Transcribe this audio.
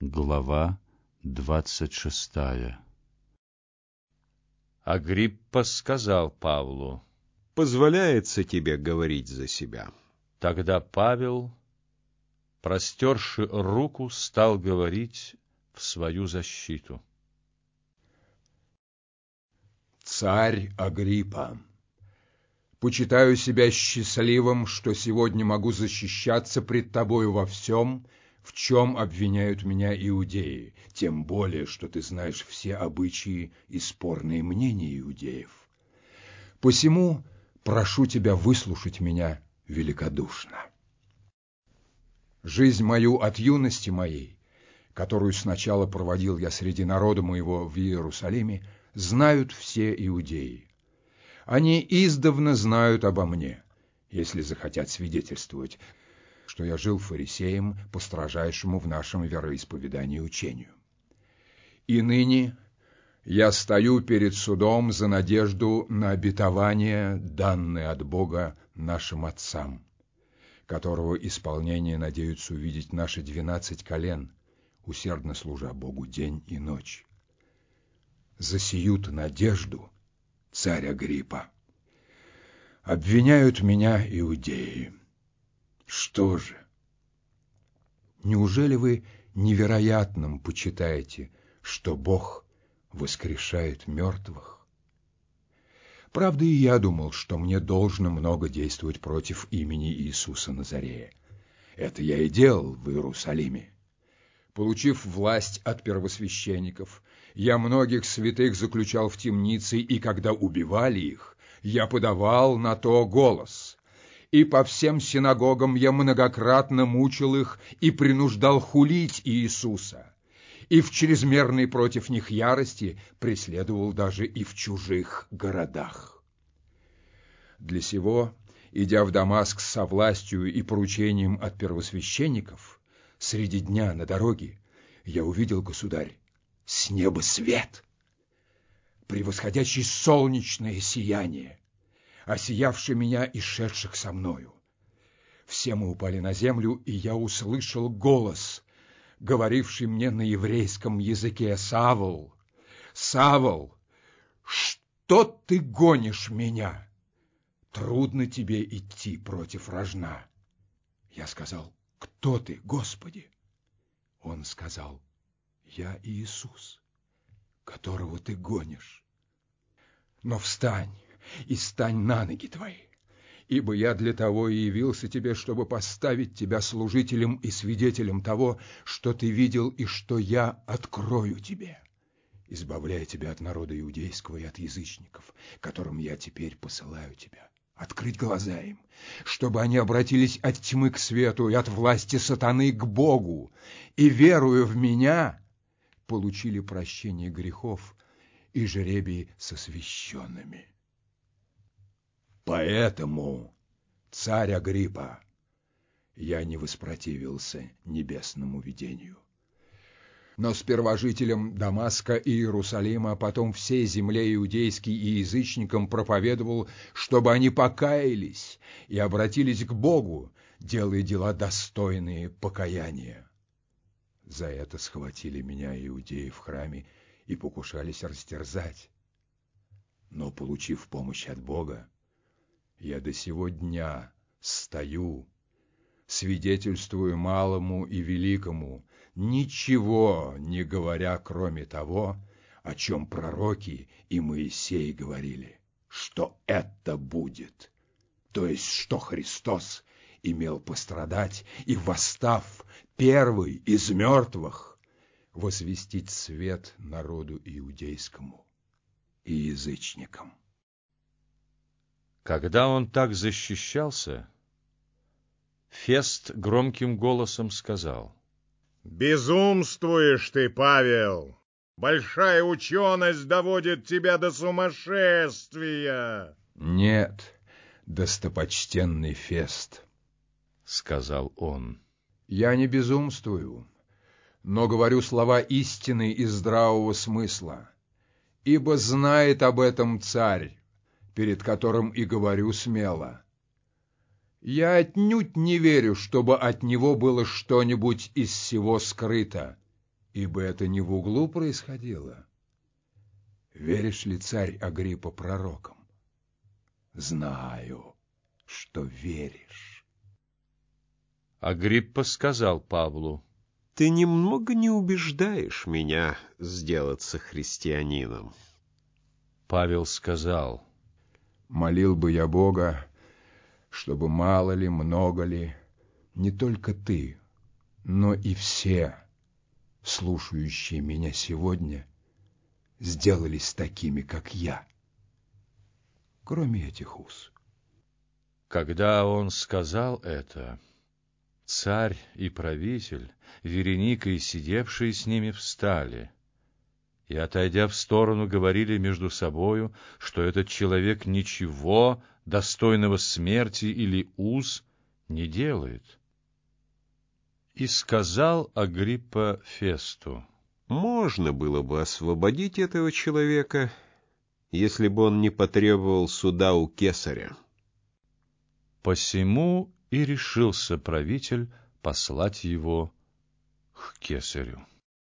Глава 26. Агриппа сказал Павлу: «Позволяется тебе говорить за себя». Тогда Павел, простерши руку, стал говорить в свою защиту. Царь Агриппа, почитаю себя счастливым, что сегодня могу защищаться пред тобою во всем, в чем обвиняют меня иудеи, тем более, что ты знаешь все обычаи и спорные мнения иудеев. Посему прошу тебя выслушать меня великодушно. Жизнь мою от юности моей, которую сначала проводил я среди народа моего в Иерусалиме, знают все иудеи. Они издавна знают обо мне, если захотят свидетельствовать, что я жил фарисеем по строжайшему в нашем вероисповедании учению. И ныне я стою перед судом за надежду на обетование, данное от Бога нашим отцам, которого исполнение надеются увидеть наши 12 колен, усердно служа Богу день и ночь. За сию-то надежду, царь Агриппа, обвиняют меня иудеи. Что же? Неужели вы невероятным почитаете, что Бог воскрешает мертвых? Правда, и я думал, что мне должно много действовать против имени Иисуса Назарея. Это я и делал в Иерусалиме. Получив власть от первосвященников, я многих святых заключал в темницы, и когда убивали их, я подавал на то голос. И по всем синагогам я многократно мучил их и принуждал хулить Иисуса. И в чрезмерной против них ярости преследовал даже и в чужих городах. Для сего, идя в Дамаск со властью и поручением от первосвященников, среди дня на дороге я увидел, государь, с неба свет, превосходящий солнечное сияние, осиявший меня и шедших со мною. Все мы упали на землю, и я услышал голос, говоривший мне на еврейском языке: «Савл, Савл, что ты гонишь меня? Трудно тебе идти против рожна». Я сказал: «Кто ты, Господи?» Он сказал: «Я Иисус, которого ты гонишь. Но встань и стань на ноги твои, ибо я для того и явился тебе, чтобы поставить тебя служителем и свидетелем того, что ты видел и что я открою тебе, избавляя тебя от народа иудейского и от язычников, которым я теперь посылаю тебя, открыть глаза им, чтобы они обратились от тьмы к свету и от власти сатаны к Богу, и, веруя в меня, получили прощение грехов и жребий со священными. Поэтому, царь Агриппа, я не воспротивился небесному видению. Но сперва жителям Дамаска и Иерусалима, а потом всей земле иудейской и язычникам проповедовал, чтобы они покаялись и обратились к Богу, делая дела достойные покаяния. За это схватили меня иудеи в храме и покушались растерзать. Но, получив помощь от Бога, я до сего дня стою, свидетельствую малому и великому, ничего не говоря, кроме того, о чем пророки и Моисей говорили, что это будет, то есть что Христос имел пострадать и, восстав первый из мертвых, возвестить свет народу иудейскому и язычникам. Когда он так защищался, Фест громким голосом сказал: «Безумствуешь ты, Павел! Большая ученость доводит тебя до сумасшествия!» «Нет, достопочтенный Фест, — сказал он, — я не безумствую, но говорю слова истины и здравого смысла, ибо знает об этом царь, перед которым и говорю смело. Я отнюдь не верю, чтобы от него было что-нибудь из всего скрыто, ибо это не в углу происходило. Веришь ли, царь Агриппа, пророкам? Знаю, что веришь. Агриппа сказал Павлу: Ты немного не убеждаешь меня сделаться христианином. Павел сказал: Молил бы я Бога, чтобы мало ли, много ли, не только ты, но и все, слушающие меня сегодня, сделались такими, как я, кроме этих уз. Когда он сказал это, царь и правитель, Вереника и сидевшие с ними, встали и, отойдя в сторону, говорили между собою, что этот человек ничего достойного смерти или уз не делает. И сказал Агриппа Фесту: Можно было бы освободить этого человека, если бы он не потребовал суда у кесаря. Посему и решился правитель послать его к кесарю.